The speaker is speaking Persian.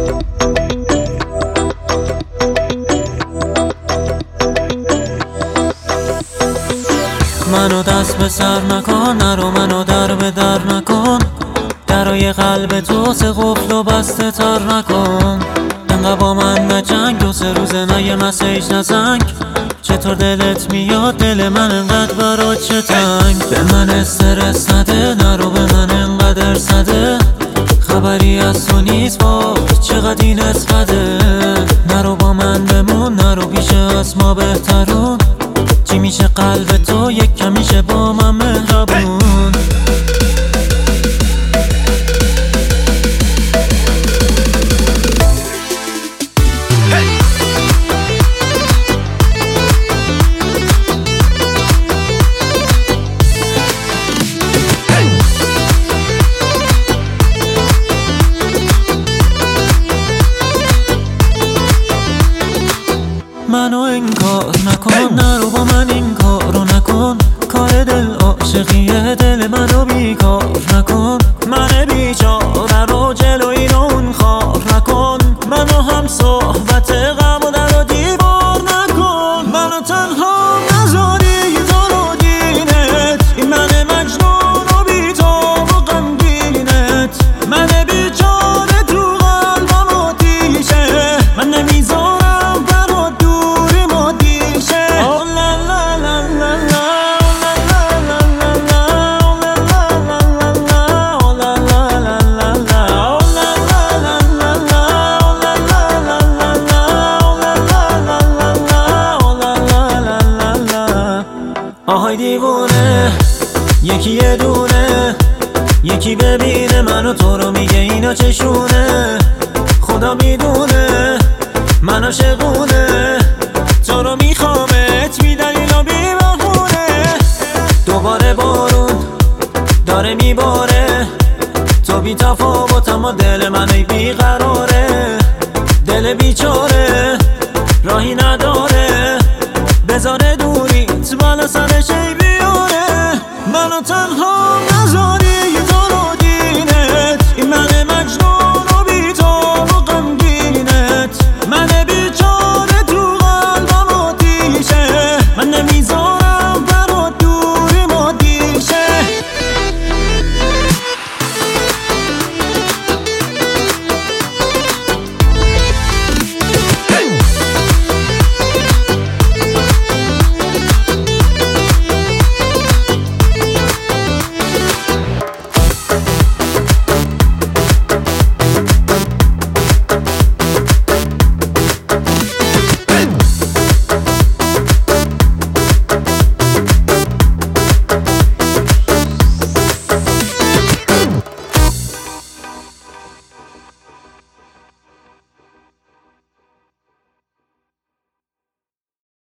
منو دست به سر نکن، نرو منو در به در نکن، درای قلب تو سه قفل و بسته تر نکن. انقدر با من نجنگ، 2-3 روزه نه یه مسیج نزنگ. چطور دلت میاد دل من انقدر برات چه تنگ؟ به من استرس نده، نرو به من انقدر سده، خبری از تو نیست باز چقدر این اسقده. نرو با من بمون، نرو پیش از ما بهترون، چی میشه قلب تو یک کمیشه با من مهربون. منو انکار نکن، نرو با من این کارو نکن، کار دل عاشقیه دل منو بیکار نکن. من بیچاره رو جلوی اون خار نکن، منو هم صحبت غم و در و دیوار نکن. منو تنها نذاری تو رو دینت، این من مجنون و بی‌تاب و غمگینت. من بیچاره تو قلبم آتیشه، من نمیذارم آهای دیوونه، یکی یه دونه، یکی ببینه منو تو رو میگه اینا چشونه. خدا میدونه من عاشقونه، تو رو میخوامت بی دلیل و بی بهونه. دوباره بارون داره میباره، تو بی تفاوت اما دل من ای بیقراره. دل بیچاره راهی نداره، بذاره دوریت بالا سرش